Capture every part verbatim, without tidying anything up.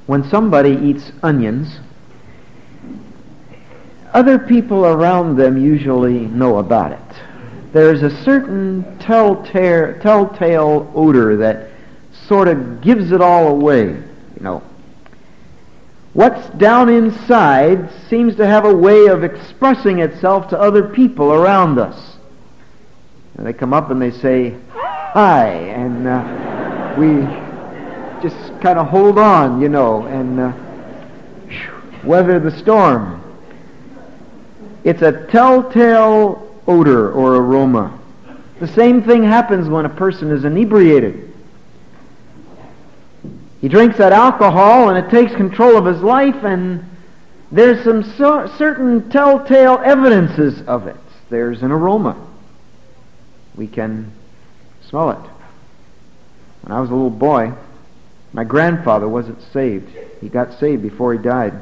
when somebody eats onions, other people around them usually know about it. There's a certain telltale, telltale odor that sort of gives it all away, you know. What's down inside seems to have a way of expressing itself to other people around us. And they come up and they say, hi, and uh, we just kind of hold on, you know, and uh, weather the storm. It's a telltale odor or aroma. The same thing happens when a person is inebriated. He drinks that alcohol and it takes control of his life, and there's some so, certain telltale evidences of it. There's an aroma. We can smell it. When I was a little boy, my grandfather wasn't saved. He got saved before he died.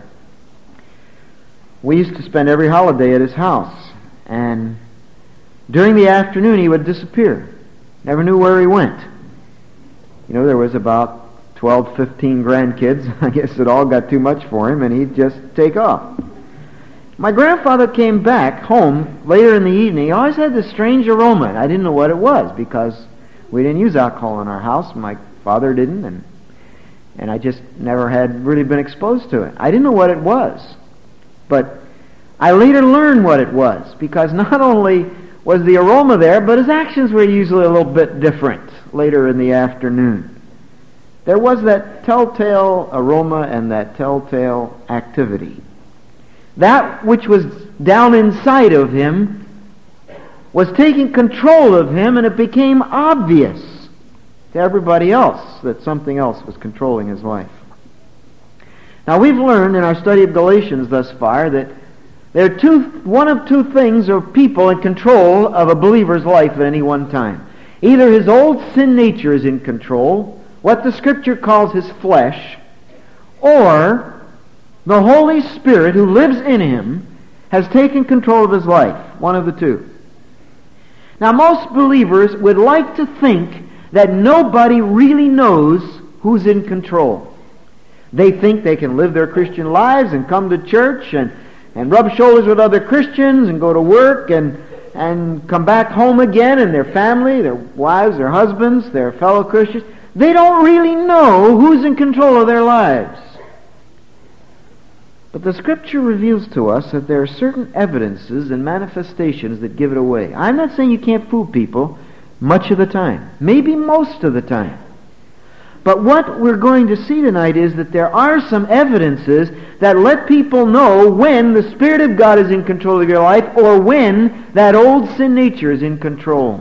We used to spend every holiday at his house, and during the afternoon he would disappear. Never knew where he went. You know, there was about twelve, fifteen grandkids. I guess it all got too much for him, and he'd just take off. My grandfather came back home later in the evening. He always had this strange aroma, and I didn't know what it was because we didn't use alcohol in our house. My father didn't, and and I just never had really been exposed to it. I didn't know what it was, but I later learned what it was, because not only was the aroma there, but his actions were usually a little bit different later in the afternoon. There was that telltale aroma and that telltale activity. That which was down inside of him was taking control of him, and it became obvious to everybody else that something else was controlling his life. Now, we've learned in our study of Galatians thus far that there are two, one of two things or people in control of a believer's life at any one time. Either his old sin nature is in control, what the Scripture calls his flesh, or the Holy Spirit who lives in him has taken control of his life. One of the two. Now, most believers would like to think that nobody really knows who's in control. They think they can live their Christian lives and come to church and, and rub shoulders with other Christians and go to work and, and come back home again, and their family, their wives, their husbands, their fellow Christians. They don't really know who's in control of their lives. But the Scripture reveals to us that there are certain evidences and manifestations that give it away. I'm not saying you can't fool people much of the time, maybe most of the time. But what we're going to see tonight is that there are some evidences that let people know when the Spirit of God is in control of your life, or when that old sin nature is in control.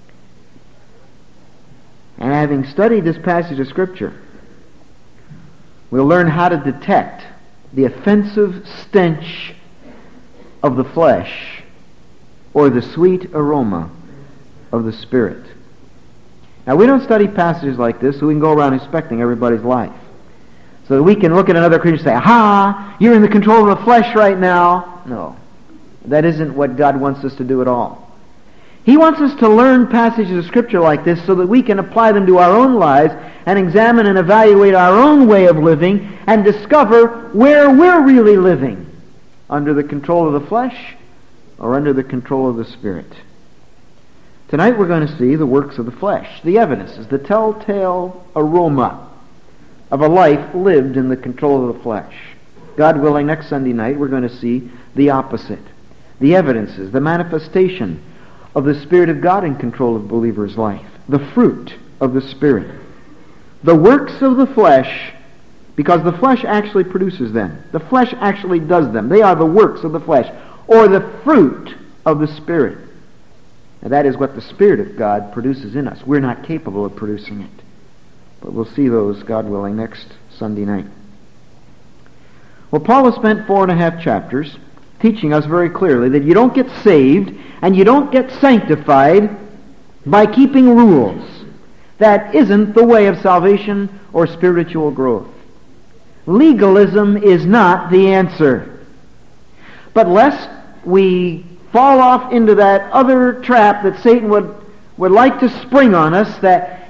And having studied this passage of Scripture, we'll learn how to detect the offensive stench of the flesh or the sweet aroma of the Spirit. Now, we don't study passages like this so we can go around inspecting everybody's life, so that we can look at another Christian and say, "Ha, you're in the control of the flesh right now." No, that isn't what God wants us to do at all. He wants us to learn passages of Scripture like this so that we can apply them to our own lives and examine and evaluate our own way of living and discover where we're really living, under the control of the flesh or under the control of the Spirit. Tonight we're going to see the works of the flesh, the evidences, the telltale aroma of a life lived in the control of the flesh. God willing, next Sunday night we're going to see the opposite, the evidences, the manifestation of the Spirit of God in control of the believer's life, the fruit of the Spirit, the works of the flesh, because the flesh actually produces them. The flesh actually does them. They are the works of the flesh, or the fruit of the Spirit. And that is what the Spirit of God produces in us. We're not capable of producing it. But we'll see those, God willing, next Sunday night. Well, Paul has spent four and a half chapters teaching us very clearly that you don't get saved and you don't get sanctified by keeping rules. That isn't the way of salvation or spiritual growth. Legalism is not the answer. But lest we fall off into that other trap that Satan would, would like to spring on us, that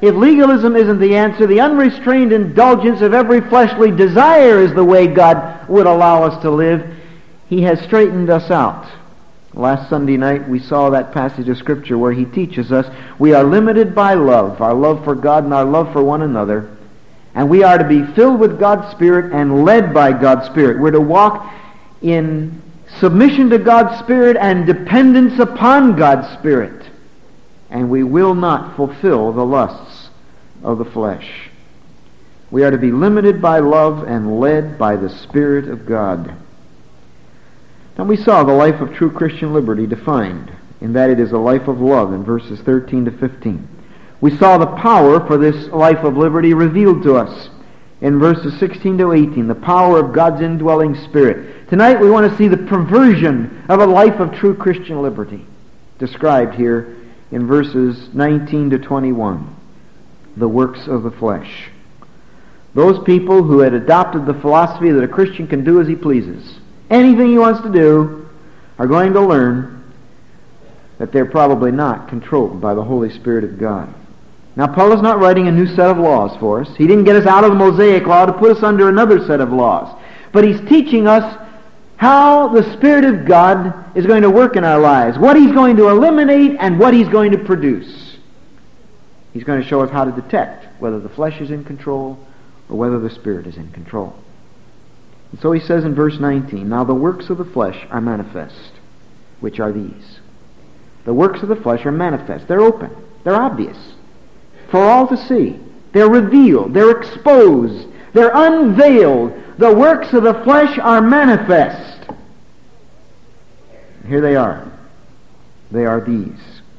if legalism isn't the answer, the unrestrained indulgence of every fleshly desire is the way God would allow us to live, He has straightened us out. Last Sunday night we saw that passage of Scripture where He teaches us we are limited by love, our love for God and our love for one another, and we are to be filled with God's Spirit and led by God's Spirit. We're to walk in submission to God's Spirit and dependence upon God's Spirit, and we will not fulfill the lusts of the flesh. We are to be limited by love and led by the Spirit of God. Now we saw the life of true Christian liberty defined, in that it is a life of love in verses thirteen to fifteen. We saw the power for this life of liberty revealed to us in verses sixteen to eighteen, the power of God's indwelling Spirit. Tonight we want to see the perversion of a life of true Christian liberty, described here in verses nineteen to twenty-one, the works of the flesh. Those people who had adopted the philosophy that a Christian can do as he pleases, anything he wants to do, are going to learn that they're probably not controlled by the Holy Spirit of God. Now, Paul is not writing a new set of laws for us. He didn't get us out of the Mosaic law to put us under another set of laws. But he's teaching us how the Spirit of God is going to work in our lives, what He's going to eliminate and what He's going to produce. He's going to show us how to detect whether the flesh is in control or whether the Spirit is in control. And so he says in verse nineteen, "Now the works of the flesh are manifest, which are these." The works of the flesh are manifest. They're open. They're obvious for all to see. They're revealed. They're exposed. They're unveiled. The works of the flesh are manifest. Here they are. They are these.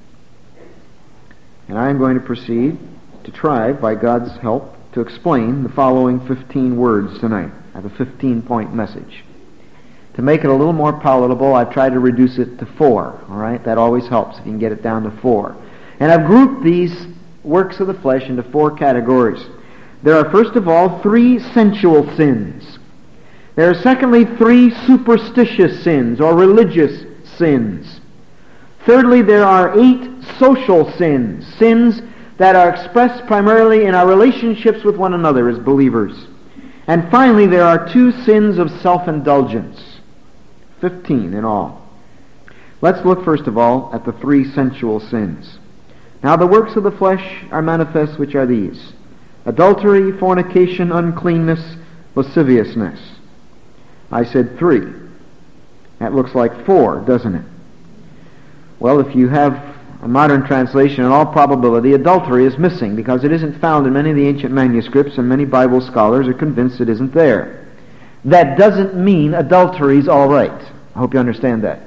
And I am going to proceed to try, by God's help, to explain the following fifteen words tonight. I have a fifteen-point message. To make it a little more palatable, I've tried to reduce it to four. All right? That always helps if you can get it down to four. And I've grouped these works of the flesh into four categories. There are, first of all, three sensual sins. There are, secondly, three superstitious sins or religious sins. Thirdly, there are eight social sins, sins that are expressed primarily in our relationships with one another as believers. And finally, there are two sins of self-indulgence, fifteen in all. Let's look first of all at the three sensual sins. Now the works of the flesh are manifest, which are these: adultery, fornication, uncleanness, lasciviousness. I said three. That looks like four, doesn't it? Well, if you have a modern translation, in all probability, adultery is missing because it isn't found in many of the ancient manuscripts, and many Bible scholars are convinced it isn't there. That doesn't mean adultery's all right. I hope you understand that.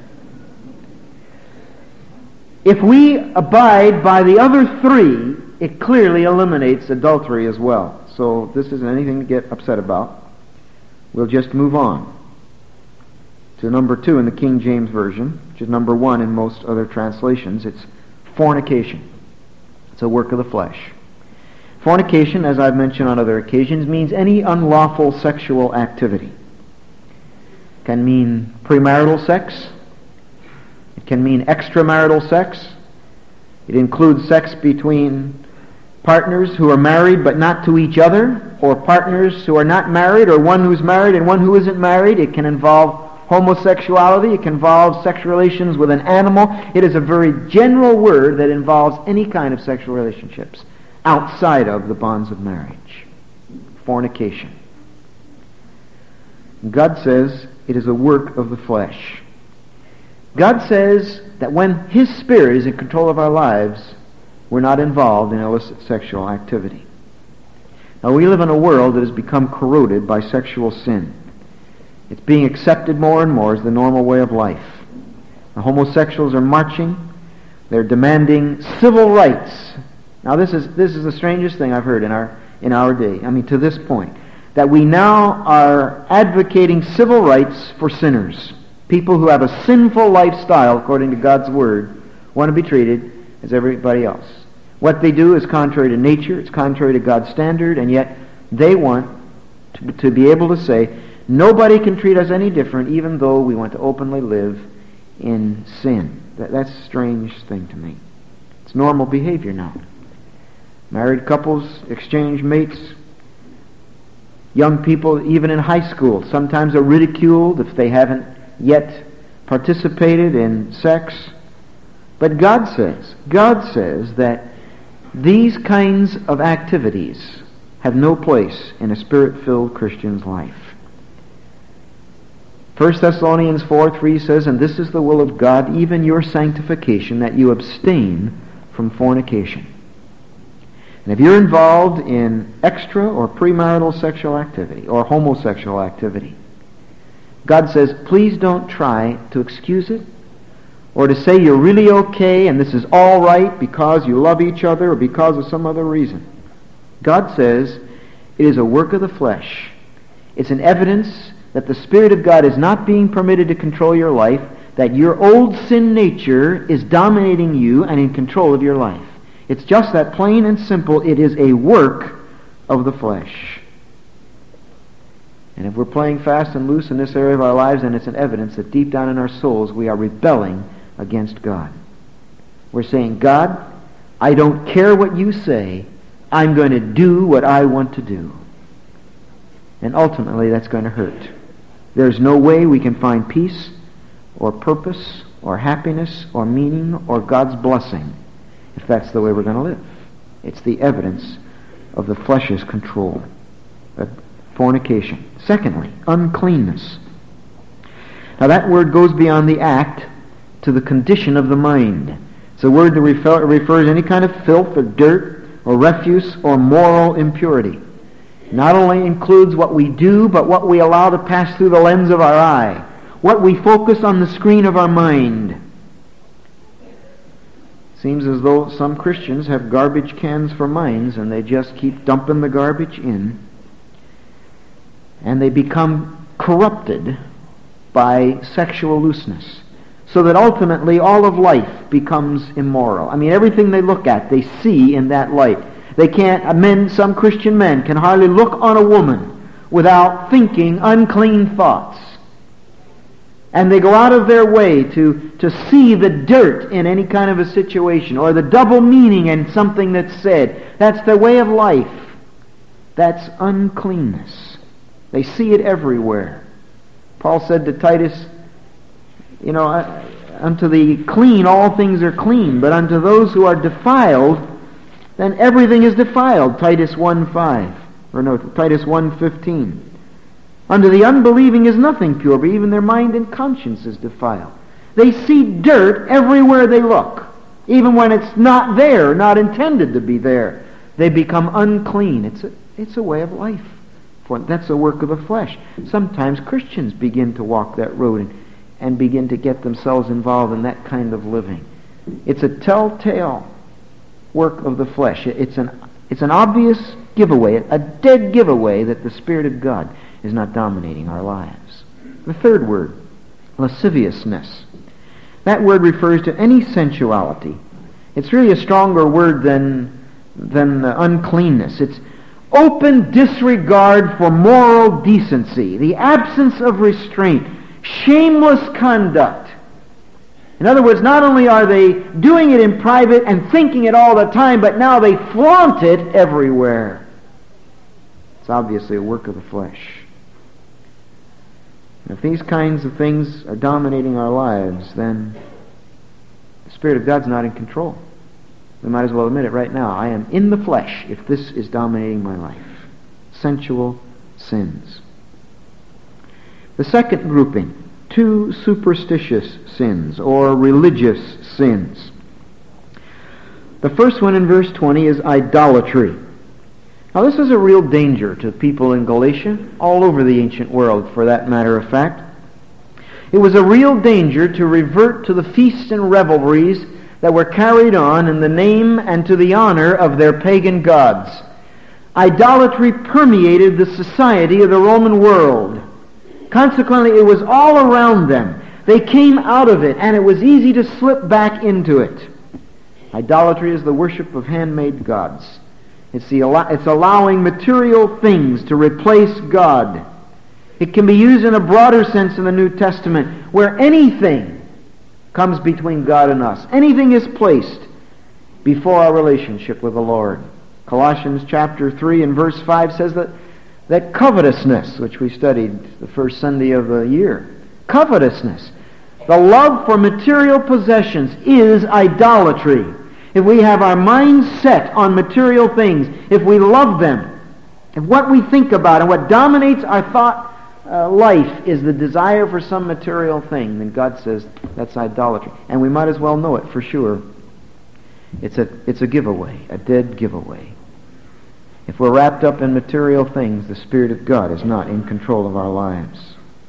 If we abide by the other three, it clearly eliminates adultery as well. So this isn't anything to get upset about. We'll just move on to number two in the King James Version, which is number one in most other translations. It's fornication. It's a work of the flesh. Fornication, as I've mentioned on other occasions, means any unlawful sexual activity. It can mean premarital sex. It can mean extramarital sex. It includes sex between partners who are married but not to each other, or partners who are not married, or one who's married and one who isn't married. It can involve homosexuality. It can involve sexual relations with an animal. It is a very general word that involves any kind of sexual relationships outside of the bonds of marriage. Fornication. God says it is a work of the flesh. God says that when His Spirit is in control of our lives, we're not involved in illicit sexual activity. Now, we live in a world that has become corroded by sexual sin. It's being accepted more and more as the normal way of life. The homosexuals are marching. They're demanding civil rights. Now, this is this is the strangest thing I've heard in our in our day. I mean, to this point, that we now are advocating civil rights for sinners. People who have a sinful lifestyle, according to God's Word, want to be treated as everybody else. What they do is contrary to nature. It's contrary to God's standard, and yet they want to, to be able to say, nobody can treat us any different, even though we want to openly live in sin. That, that's a strange thing to me. It's normal behavior now. Married couples exchange mates. Young people, even in high school, sometimes are ridiculed if they haven't yet participated in sex. But God says, God says that these kinds of activities have no place in a Spirit-filled Christian's life. First Thessalonians four three says, "And this is the will of God, even your sanctification, that you abstain from fornication." And if you're involved in extra or premarital sexual activity or homosexual activity, God says, please don't try to excuse it or to say you're really okay and this is all right because you love each other or because of some other reason. God says it is a work of the flesh. It's an evidence that the Spirit of God is not being permitted to control your life, that your old sin nature is dominating you and in control of your life. It's just that plain and simple. It is a work of the flesh. And if we're playing fast and loose in this area of our lives, then it's an evidence that deep down in our souls we are rebelling against God. We're saying, God, I don't care what you say. I'm going to do what I want to do. And ultimately that's going to hurt. There's no way we can find peace or purpose or happiness or meaning or God's blessing if that's the way we're going to live. It's the evidence of the flesh's control. Uh, fornication. Secondly, uncleanness. Now that word goes beyond the act to the condition of the mind. It's a word that refer, refers to any kind of filth or dirt or refuse or moral impurity. Not only includes what we do, but what we allow to pass through the lens of our eye. What we focus on the screen of our mind. Seems as though some Christians have garbage cans for minds and they just keep dumping the garbage in. And they become corrupted by sexual looseness. So that ultimately all of life becomes immoral. I mean, everything they look at, they see in that light. They can't, men, some Christian men can hardly look on a woman without thinking unclean thoughts. And they go out of their way to, to see the dirt in any kind of a situation or the double meaning in something that's said. That's their way of life. That's uncleanness. They see it everywhere. Paul said to Titus, you know, unto the clean all things are clean, but unto those who are defiled, then everything is defiled. Titus one five. Or no, Titus one fifteen. Unto the unbelieving is nothing pure, but even their mind and conscience is defiled. They see dirt everywhere they look. Even when it's not there, not intended to be there. They become unclean. It's a, it's a way of life. For that's a work of the flesh. Sometimes Christians begin to walk that road and, and begin to get themselves involved in that kind of living. It's a telltale work of the flesh. It's an, it's an obvious giveaway, a dead giveaway that the Spirit of God is not dominating our lives. The third word, lasciviousness. That word refers to any sensuality. It's really a stronger word than, than uh, uncleanness. It's open disregard for moral decency, the absence of restraint, shameless conduct. In other words, not only are they doing it in private and thinking it all the time, but now they flaunt it everywhere. It's obviously a work of the flesh. And if these kinds of things are dominating our lives, then the Spirit of God's not in control. We might as well admit it right now. I am in the flesh if this is dominating my life. Sensual sins. The second grouping, two superstitious sins or religious sins. The first one in verse twenty is idolatry. Now this is a real danger to people in Galatia, all over the ancient world for that matter of fact. It was a real danger to revert to the feasts and revelries that were carried on in the name and to the honor of their pagan gods. Idolatry permeated the society of the Roman world. Consequently, it was all around them. They came out of it, and it was easy to slip back into it. Idolatry is the worship of handmade gods. It's, the, it's allowing material things to replace God. It can be used in a broader sense in the New Testament, where anything comes between God and us. Anything is placed before our relationship with the Lord. Colossians chapter three and verse five says that, that covetousness, which we studied the first Sunday of the year, covetousness, the love for material possessions, is idolatry. If we have our minds set on material things, if we love them, if what we think about and what dominates our thought uh, life is the desire for some material thing, then God says that's idolatry. And we might as well know it for sure. It's a, it's a giveaway, a dead giveaway. If we're wrapped up in material things, the Spirit of God is not in control of our lives.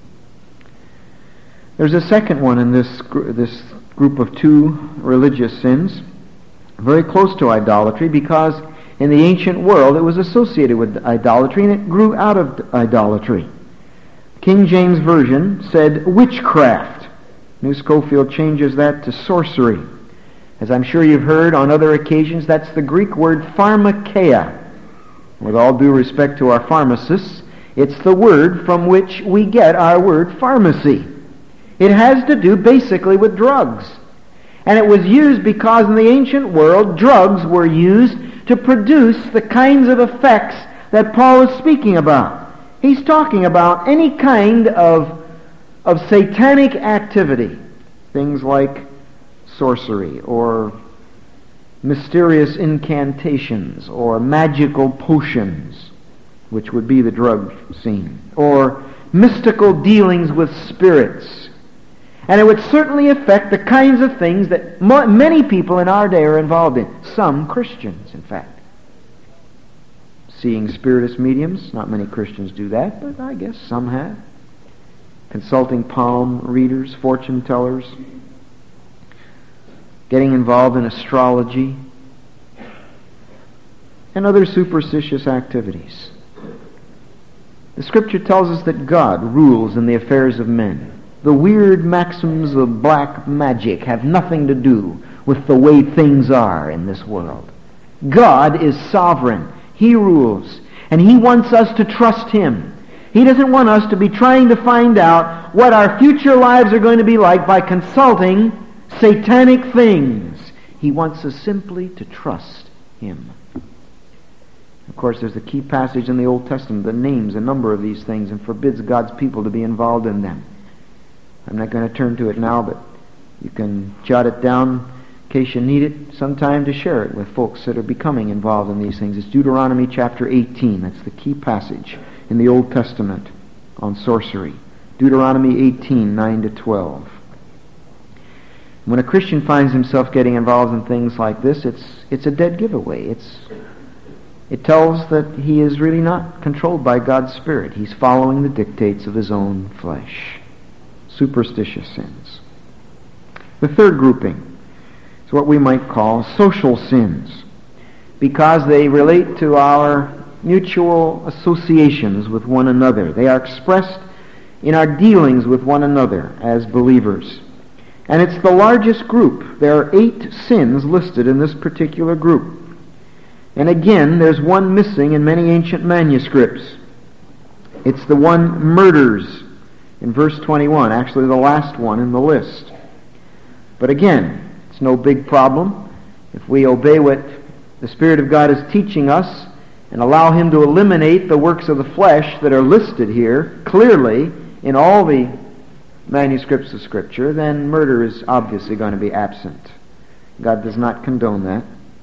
There's a second one in this gr- this group of two religious sins, very close to idolatry, because in the ancient world it was associated with idolatry and it grew out of idolatry. King James Version said witchcraft. New Schofield changes that to sorcery. As I'm sure you've heard on other occasions, that's the Greek word pharmakeia. With all due respect to our pharmacists, it's the word from which we get our word pharmacy. It has to do basically with drugs. And it was used because in the ancient world, drugs were used to produce the kinds of effects that Paul is speaking about. He's talking about any kind of, of satanic activity. Things like sorcery or mysterious incantations or magical potions, which would be the drug scene, or mystical dealings with spirits. And it would certainly affect the kinds of things that mo- many people in our day are involved in. Some Christians, in fact. Seeing spiritist mediums, not many Christians do that, but I guess some have. Consulting palm readers, fortune tellers, getting involved in astrology, and other superstitious activities. The Scripture tells us that God rules in the affairs of men. The weird maxims of black magic have nothing to do with the way things are in this world. God is sovereign. He rules. And He wants us to trust Him. He doesn't want us to be trying to find out what our future lives are going to be like by consulting satanic things. He wants us simply to trust Him. Of course, there's a key passage in the Old Testament that names a number of these things and forbids God's people to be involved in them. I'm not going to turn to it now, but you can jot it down in case you need it sometime to share it with folks that are becoming involved in these things. It's Deuteronomy chapter eighteen. That's the key passage in the Old Testament on sorcery. Deuteronomy eighteen, nine to twelve. When a Christian finds himself getting involved in things like this, it's it's a dead giveaway. It's it tells that he is really not controlled by God's Spirit. He's following the dictates of his own flesh. Superstitious sins. The third grouping is what we might call social sins, because they relate to our mutual associations with one another. They are expressed in our dealings with one another as believers. And it's the largest group. There are eight sins listed in this particular group. And again, there's one missing in many ancient manuscripts. It's the one murders in verse twenty-one, actually the last one in the list. But again, it's no big problem. If we obey what the Spirit of God is teaching us and allow Him to eliminate the works of the flesh that are listed here clearly in all the manuscripts of Scripture, then murder is obviously going to be absent. God does not condone that,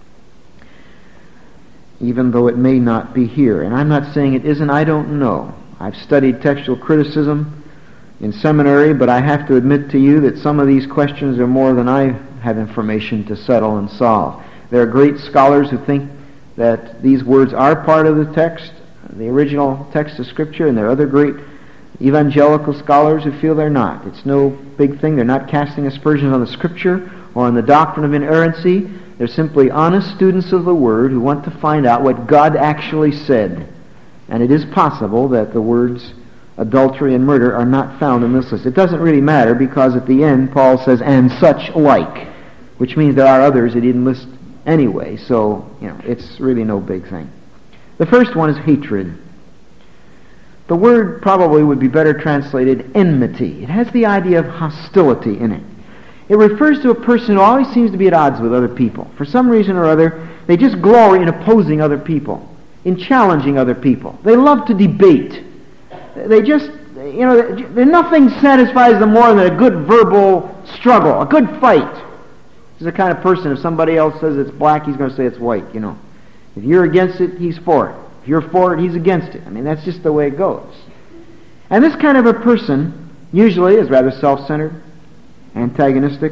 even though it may not be here. And I'm not saying it isn't. I don't know. I've studied textual criticism in seminary, but I have to admit to you that some of these questions are more than I have information to settle and solve. There are great scholars who think that these words are part of the text, the original text of Scripture, and there are other great evangelical scholars who feel they're not. It's no big thing. They're not casting aspersions on the Scripture or on the doctrine of inerrancy. They're simply honest students of the Word who want to find out what God actually said. And it is possible that the words adultery and murder are not found in this list. It doesn't really matter, because at the end Paul says, and such like, which means there are others he didn't list anyway, so you know it's really no big thing. The first one is hatred. The word probably would be better translated enmity. It has the idea of hostility in it. It refers to a person who always seems to be at odds with other people. For some reason or other, they just glory in opposing other people, in challenging other people. They love to debate. They just, you know, nothing satisfies them more than a good verbal struggle, a good fight. This is the kind of person, if somebody else says it's black, he's going to say it's white, you know. If you're against it, he's for it. If you're for it, he's against it. I mean, that's just the way it goes. And this kind of a person usually is rather self-centered, antagonistic,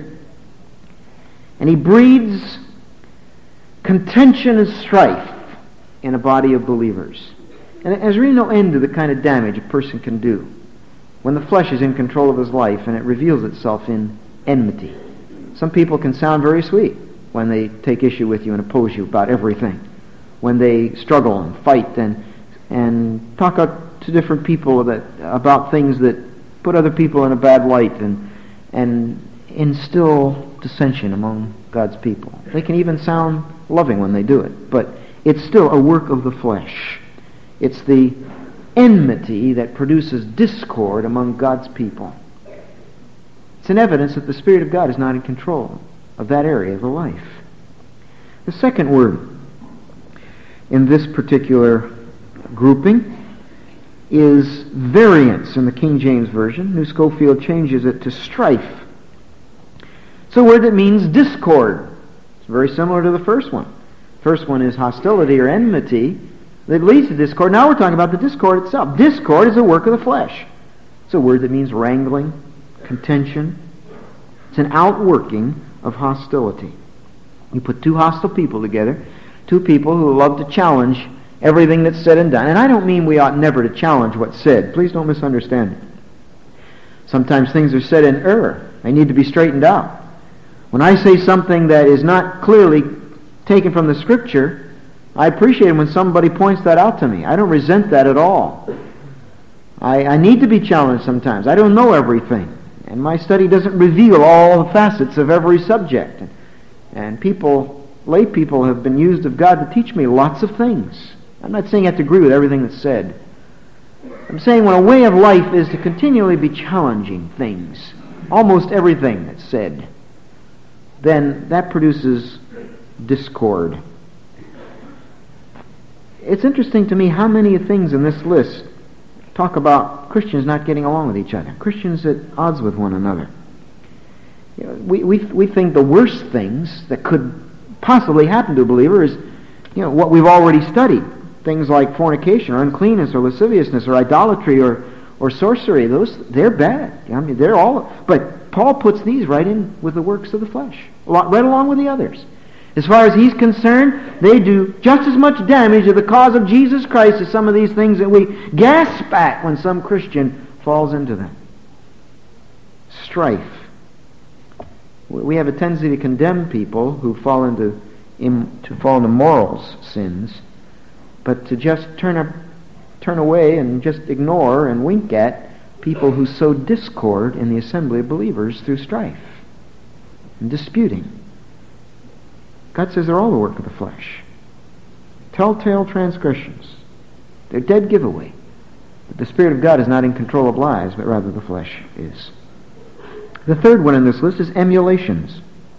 and he breeds contention and strife in a body of believers. And there's really no end to the kind of damage a person can do when the flesh is in control of his life and it reveals itself in enmity. Some people can sound very sweet when they take issue with you and oppose you about everything, when they struggle and fight and and talk up to different people that, about things that put other people in a bad light and and instill dissension among God's people. They can even sound loving when they do it, but it's still a work of the flesh. It's the enmity that produces discord among God's people. It's an evidence that the Spirit of God is not in control of that area of the life. The second word in this particular grouping is variance in the King James Version. New Schofield changes it to strife. It's a word that means discord. It's very similar to the first one. First one is hostility or enmity that leads to discord. Now we're talking about the discord itself. Discord is a work of the flesh. It's a word that means wrangling, contention. It's an outworking of hostility. You put two hostile people together, two people who love to challenge everything that's said and done. And I don't mean we ought never to challenge what's said. Please don't misunderstand me. Sometimes things are said in error. They need to be straightened out. When I say something that is not clearly taken from the Scripture, I appreciate it when somebody points that out to me. I don't resent that at all. I, I need to be challenged sometimes. I don't know everything. And my study doesn't reveal all the facets of every subject. And, and people, lay people have been used of God to teach me lots of things. I'm not saying I have to agree with everything that's said. I'm saying when a way of life is to continually be challenging things, almost everything that's said, then that produces discord. It's interesting to me how many things in this list talk about Christians not getting along with each other, Christians at odds with one another. You know, we, we, we think the worst things that could possibly happen to a believer is, you know, what we've already studied. Things like fornication or uncleanness or lasciviousness or idolatry or, or sorcery. Those, they're bad. I mean, they're all... But Paul puts these right in with the works of the flesh, right along with the others. As far as he's concerned, they do just as much damage to the cause of Jesus Christ as some of these things that we gasp at when some Christian falls into them. Strife. We have a tendency to condemn people who fall into to fall into morals sins, but to just turn up, turn away and just ignore and wink at people who sow discord in the assembly of believers through strife and disputing. God says they're all the work of the flesh. Telltale transgressions. They're dead giveaway. But the Spirit of God is not in control of lives, but rather the flesh is. The third one in this list is emulations.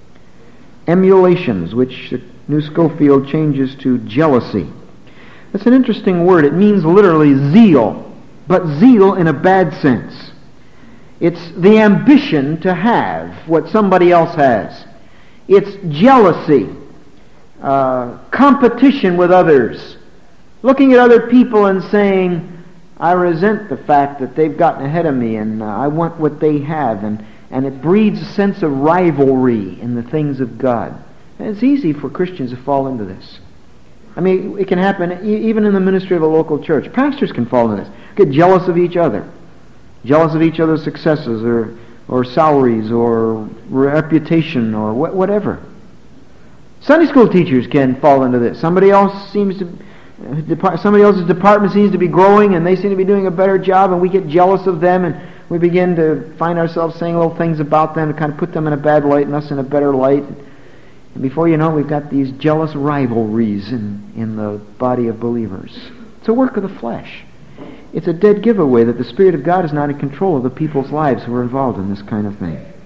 Emulations, which New Schofield changes to jealousy. That's an interesting word. It means literally zeal, but zeal in a bad sense. It's the ambition to have what somebody else has. It's jealousy, uh, competition with others, looking at other people and saying, I resent the fact that they've gotten ahead of me and uh, I want what they have, and, and it breeds a sense of rivalry in the things of God. And it's easy for Christians to fall into this. I mean, it can happen even in the ministry of a local church. Pastors can fall into this. Get jealous of each other. Jealous of each other's successes or or salaries or reputation or wh- whatever. Sunday school teachers can fall into this. Somebody else seems to, uh, somebody else's department seems to be growing and they seem to be doing a better job, and we get jealous of them and we begin to find ourselves saying little things about them to kind of put them in a bad light and us in a better light. And before you know it, we've got these jealous rivalries in, in the body of believers. It's a work of the flesh. It's a dead giveaway that the Spirit of God is not in control of the people's lives who are involved in this kind of thing.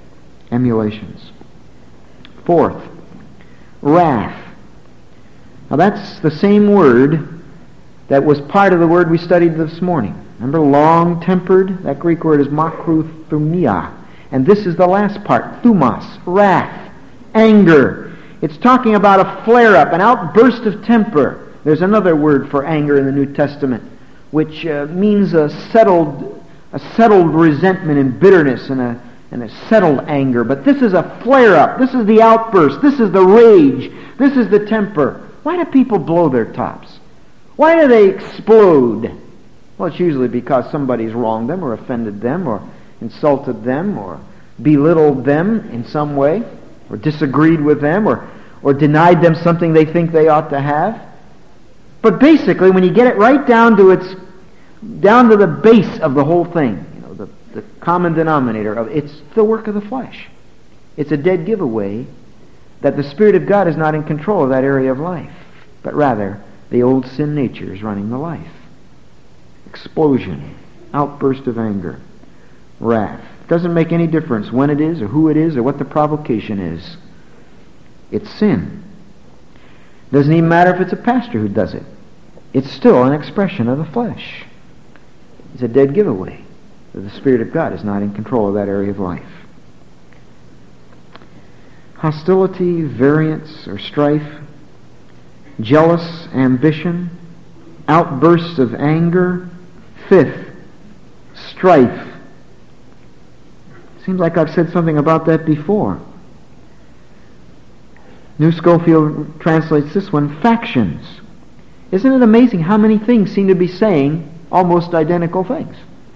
emulations. Fourth, wrath. Now that's the same word that was part of the word we studied this morning. Remember, long-tempered? That Greek word is makrothumia. And this is the last part, thumos, wrath, anger. It's talking about a flare-up, an outburst of temper. There's another word for anger in the New Testament, which uh, means a settled, a settled resentment and bitterness and a, and a settled anger. But this is a flare-up. This is the outburst. This is the rage. This is the temper. Why do people blow their tops? Why do they explode? Well, it's usually because somebody's wronged them or offended them or insulted them or belittled them in some way or disagreed with them or, or denied them something they think they ought to have. But basically, when you get it right down to its down to the base of the whole thing, you know, the, the common denominator of it's the work of the flesh. It's a dead giveaway that the Spirit of God is not in control of that area of life, but rather the old sin nature is running the life. Explosion, outburst of anger, wrath. It doesn't make any difference when it is or who it is or what the provocation is. It's sin. Doesn't even matter if it's a pastor who does it. It's still an expression of the flesh. It's a dead giveaway that the Spirit of God is not in control of that area of life. Hostility, variance, or strife, jealous ambition, outbursts of anger. Fifth, strife. Seems like I've said something about that before. New Schofield translates this one, factions. Isn't it amazing how many things seem to be saying almost identical things?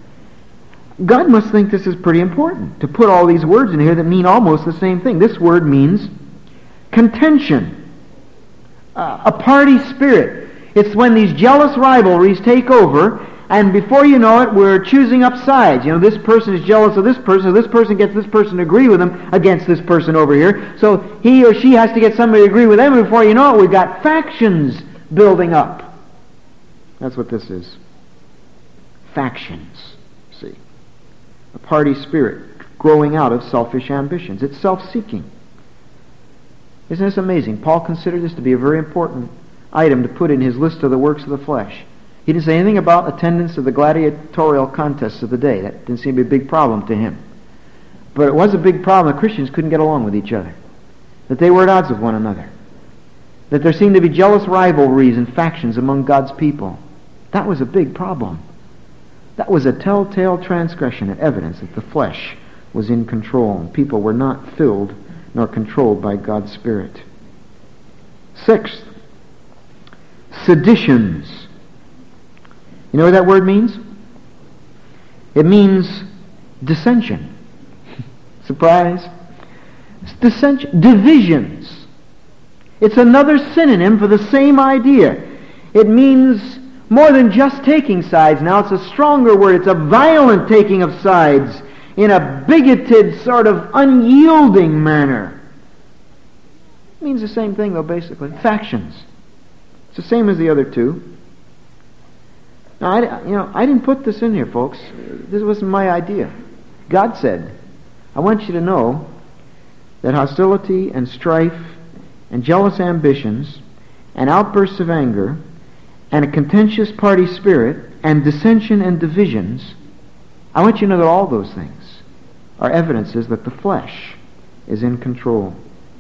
God must think this is pretty important, to put all these words in here that mean almost the same thing. This word means contention, uh, a party spirit. It's when these jealous rivalries take over, and before you know it, we're choosing up sides. You know, this person is jealous of this person, so this person gets this person to agree with him against this person over here. So he or she has to get somebody to agree with them, and before you know it, we've got factions building up. That's what this is. Factions, see. A party spirit growing out of selfish ambitions. It's self-seeking. Isn't this amazing? Paul considered this to be a very important item to put in his list of the works of the flesh. He didn't say anything about attendance of the gladiatorial contests of the day. That didn't seem to be a big problem to him. But it was a big problem that Christians couldn't get along with each other. That they were at odds with one another. That there seemed to be jealous rivalries and factions among God's people. That was a big problem. That was a telltale transgression and evidence that the flesh was in control and people were not filled nor controlled by God's Spirit. Sixth, seditions. You know what that word means? It means dissension. Surprise? It's dissension. Divisions. It's another synonym for the same idea. It means more than just taking sides. Now it's a stronger word. It's a violent taking of sides in a bigoted, sort of unyielding manner. It means the same thing, though, basically. Factions. It's the same as the other two. Now, I, you know, I didn't put this in here, folks. This wasn't my idea. God said, I want you to know that hostility and strife and jealous ambitions and outbursts of anger and a contentious party spirit and dissension and divisions, I want you to know that all those things are evidences that the flesh is in control.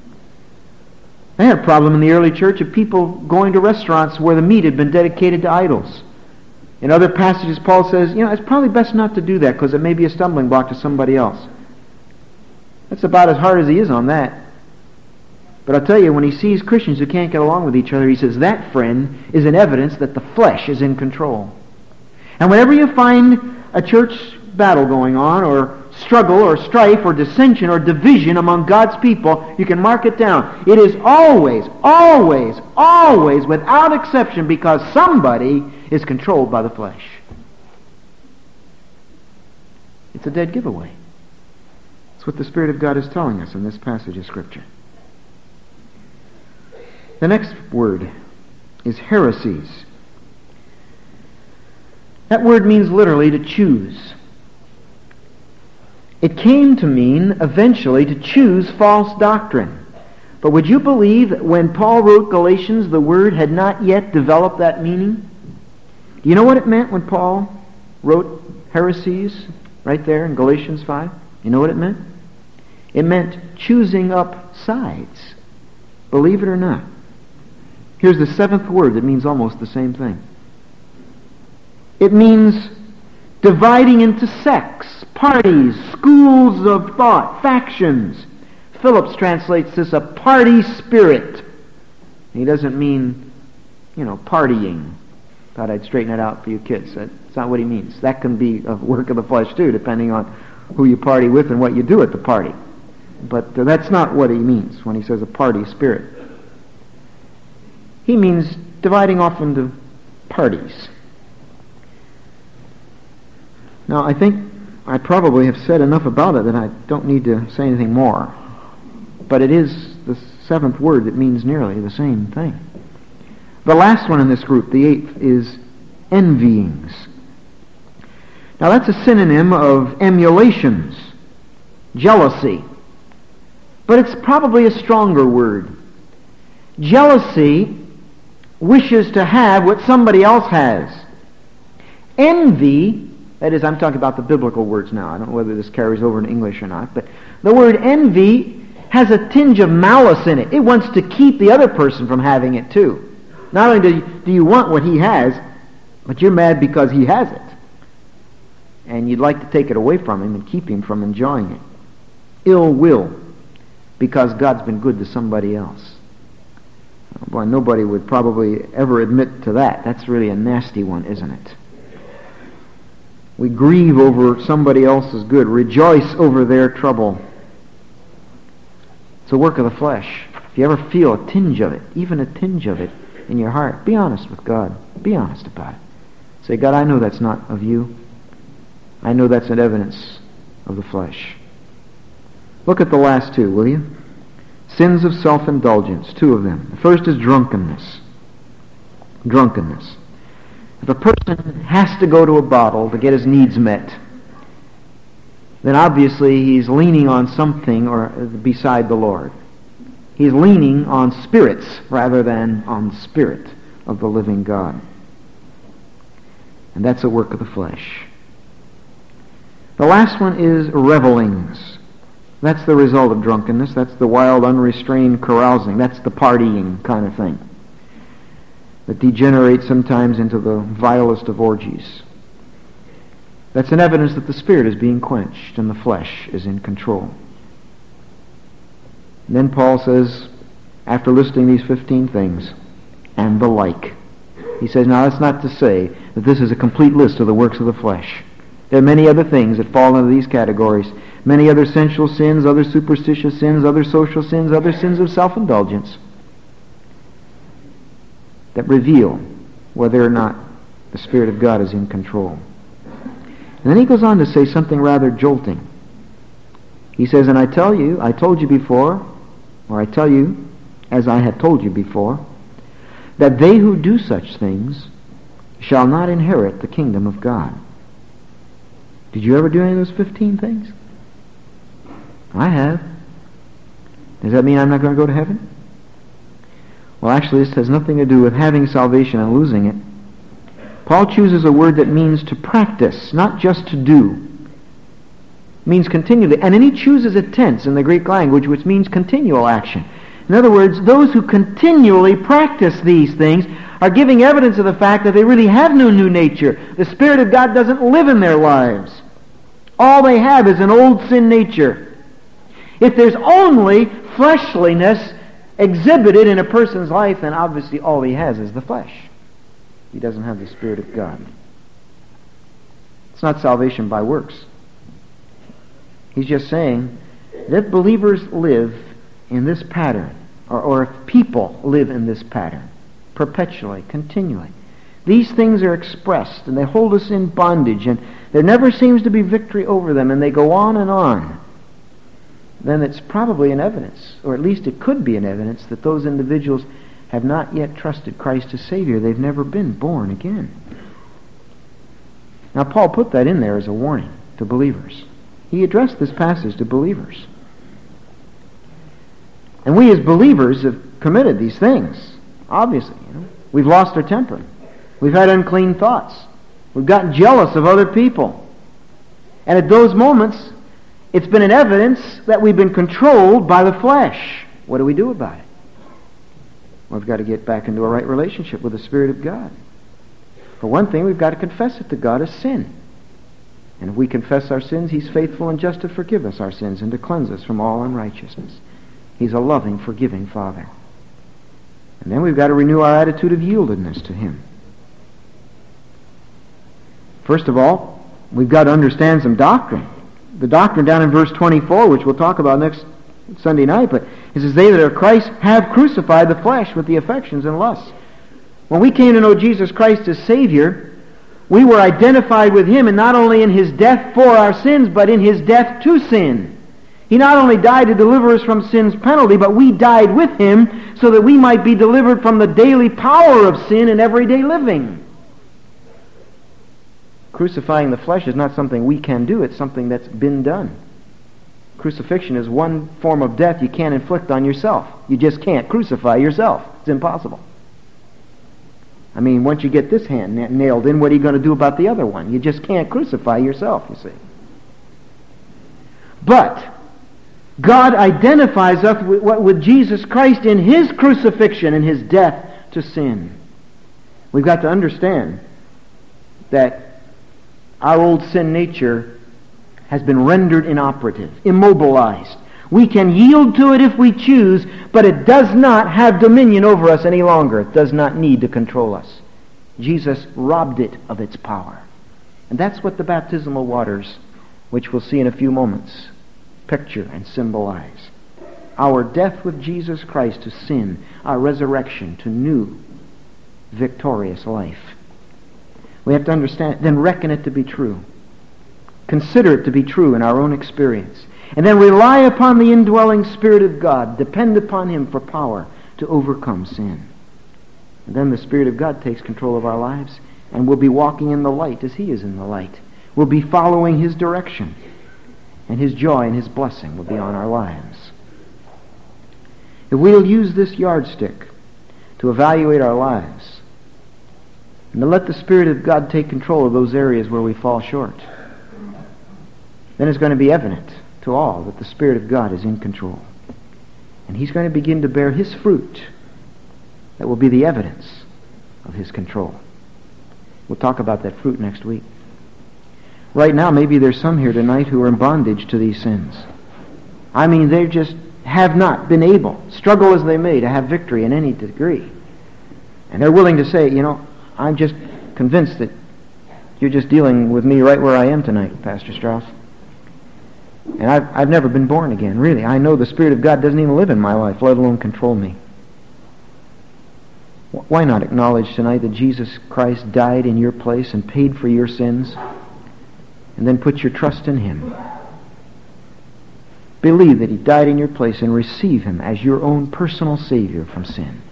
I had a problem in the early church of people going to restaurants where the meat had been dedicated to idols. In other passages, Paul says, you know, it's probably best not to do that because it may be a stumbling block to somebody else. That's about as hard as he is on that. But I'll tell you, when he sees Christians who can't get along with each other, he says, that, friend, is an evidence that the flesh is in control. And whenever you find a church battle going on, or struggle, or strife, or dissension, or division among God's people, you can mark it down. It is always, always, always, without exception, because somebody is controlled by the flesh. It's a dead giveaway. It's what the Spirit of God is telling us in this passage of Scripture. The next word is heresies. That word means literally to choose. It came to mean, eventually, to choose false doctrine. But would you believe that when Paul wrote Galatians, the word had not yet developed that meaning? Do you know what it meant when Paul wrote heresies right there in Galatians five? You know what it meant? It meant choosing up sides. Believe it or not. Here's the seventh word that means almost the same thing. It means dividing into sects, parties, schools of thought, factions. Phillips translates this a party spirit. He doesn't mean, you know, partying. Thought I'd straighten it out for you kids. That's not what he means. That can be a work of the flesh too, depending on who you party with and what you do at the party. But uh, that's not what he means when he says a party spirit. He means dividing off into parties. Now, I think I probably have said enough about it that I don't need to say anything more. But it is the seventh word that means nearly the same thing. The last one in this group, the eighth, is envyings. Now that's a synonym of emulations, jealousy. But it's probably a stronger word. Jealousy wishes to have what somebody else has. Envy, that is, I'm talking about the biblical words now. I don't know whether this carries over in English or not, but the word envy has a tinge of malice in it. It wants to keep the other person from having it too. Not only do you, do you want what he has, but you're mad because he has it. And you'd like to take it away from him and keep him from enjoying it. Ill will, because God's been good to somebody else. Boy, nobody would probably ever admit to that. That's really a nasty one, isn't it? We grieve over somebody else's good, rejoice over their trouble. It's a work of the flesh. If you ever feel a tinge of it, even a tinge of it in your heart, be honest with God. Be honest about it. Say, God, I know that's not of you. I know that's an evidence of the flesh. Look at the last two, will you? Sins of self-indulgence, two of them. The first is drunkenness. Drunkenness. If a person has to go to a bottle to get his needs met, then obviously he's leaning on something or beside the Lord. He's leaning on spirits rather than on the Spirit of the living God. And that's a work of the flesh. The last one is revelings. That's the result of drunkenness. That's the wild, unrestrained carousing. That's the partying kind of thing that degenerates sometimes into the vilest of orgies. That's an evidence that the spirit is being quenched and the flesh is in control. And then Paul says, after listing these fifteen things, and the like, he says, now that's not to say that this is a complete list of the works of the flesh. There are many other things that fall into these categories. Many other sensual sins, other superstitious sins, other social sins, other sins of self-indulgence that reveal whether or not the Spirit of God is in control. And then he goes on to say something rather jolting. He says, and I tell you, I told you before, or I tell you, as I have told you before, that they who do such things shall not inherit the kingdom of God. Did you ever do any of those fifteen things? I have. Does that mean I'm not going to go to heaven? Well, actually, this has nothing to do with having salvation and losing it. Paul chooses a word that means to practice, not just to do. It means continually. And then he chooses a tense in the Greek language which means continual action. In other words, those who continually practice these things are giving evidence of the fact that they really have no new nature. The Spirit of God doesn't live in their lives. All they have is an old sin nature. If there's only fleshliness exhibited in a person's life, then obviously all he has is the flesh. He doesn't have the Spirit of God. It's not salvation by works. He's just saying that believers live in this pattern, or, or if people live in this pattern, perpetually, continually. These things are expressed, and they hold us in bondage, and there never seems to be victory over them, and they go on and on. Then it's probably an evidence, or at least it could be an evidence, that those individuals have not yet trusted Christ as Savior. They've never been born again. Now, Paul put that in there as a warning to believers. He addressed this passage to believers. And we as believers have committed these things, obviously. You know? We've lost our temper. We've had unclean thoughts. We've gotten jealous of other people. And at those moments, it's been an evidence that we've been controlled by the flesh. What do we do about it? Well, we've got to get back into a right relationship with the Spirit of God. For one thing, we've got to confess it to God as sin. And if we confess our sins, He's faithful and just to forgive us our sins and to cleanse us from all unrighteousness. He's a loving, forgiving Father. And then we've got to renew our attitude of yieldedness to Him. First of all, we've got to understand some doctrine. The doctrine down in verse twenty-four, which we'll talk about next Sunday night, but it says, they that are Christ have crucified the flesh with the affections and lusts. When we came to know Jesus Christ as Savior, we were identified with Him, and not only in His death for our sins, but in His death to sin. He not only died to deliver us from sin's penalty, but we died with Him so that we might be delivered from the daily power of sin in everyday living. Crucifying the flesh is not something we can do, it's something that's been done. Crucifixion is one form of death you can't inflict on yourself. You just can't crucify yourself. It's impossible. I mean, once you get this hand nailed in, what are you going to do about the other one? You just can't crucify yourself, you see. But God identifies us with, with Jesus Christ in His crucifixion and His death to sin. We've got to understand that our old sin nature has been rendered inoperative, immobilized. We can yield to it if we choose, but it does not have dominion over us any longer. It does not need to control us. Jesus robbed it of its power. And that's what the baptismal waters, which we'll see in a few moments, picture and symbolize. Our death with Jesus Christ to sin, our resurrection to new, victorious life. We have to understand, then reckon it to be true. Consider it to be true in our own experience. And then rely upon the indwelling Spirit of God. Depend upon Him for power to overcome sin. And then the Spirit of God takes control of our lives, and we'll be walking in the light as He is in the light. We'll be following His direction, and His joy and His blessing will be on our lives. If we'll use this yardstick to evaluate our lives, and to let the Spirit of God take control of those areas where we fall short, then it's going to be evident to all that the Spirit of God is in control. And He's going to begin to bear His fruit that will be the evidence of His control. We'll talk about that fruit next week. Right now, maybe there's some here tonight who are in bondage to these sins. I mean, they just have not been able, struggle as they may, to have victory in any degree. And they're willing to say, you know, I'm just convinced that you're just dealing with me right where I am tonight, Pastor Strauss. And I've, I've never been born again, really. I know the Spirit of God doesn't even live in my life, let alone control me. Why not acknowledge tonight that Jesus Christ died in your place and paid for your sins, and then put your trust in Him? Believe that He died in your place and receive Him as your own personal Savior from sin.